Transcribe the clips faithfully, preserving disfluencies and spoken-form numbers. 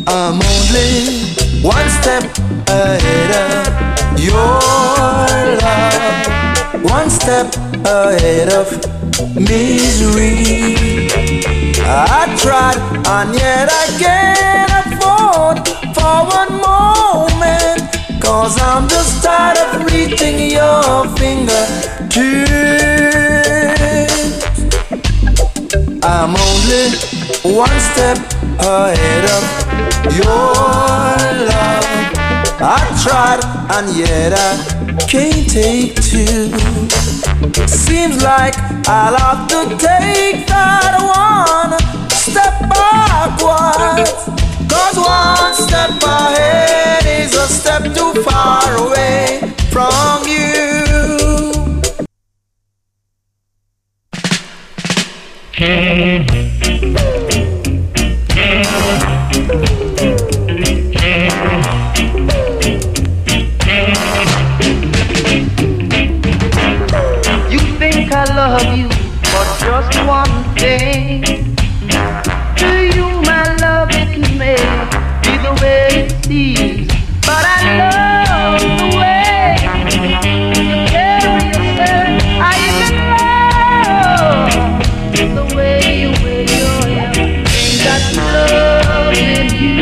I'm only one step ahead of your love, one step ahead of misery. I tried and yet I can't afford for one moment, 'cause I'm just tired of reaching your fingertips. I'm only one step ahead of your love. I tried and yet I can't take two. Seems like I'll have to take that one step backwards, 'cause one step ahead is a step too far away from you. You think I love you for just one thing. To you my love it may be the way it seems, but I love the way you carry yourself. I even love the way you wear your hair. Ain't that love in you?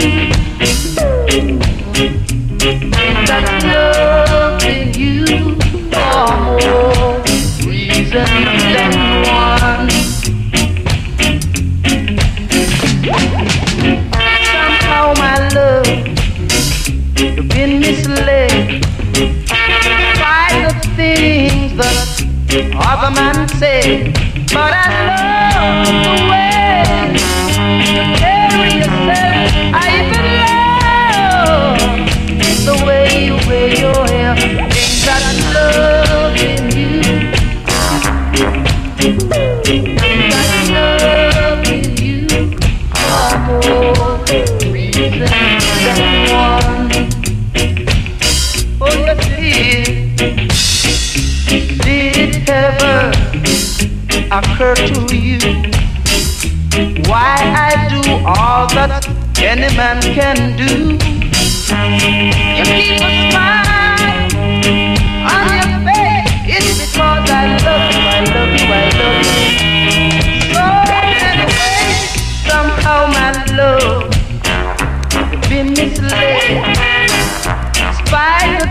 Ain't that love in you? For more reasons than one. Somehow my love, you've been misled by the things that other man said, but I love the way you carry yourself. I even love the way you wear your hair. Ain't that love in you? Ain't that love in you? For more reasons than one. Oh yes it is. Did it ever occur to you why I do all that any man can do? You keep a smile on your face. It's because I love you, I love you, I love you. So anyway, somehow my love, you've been misled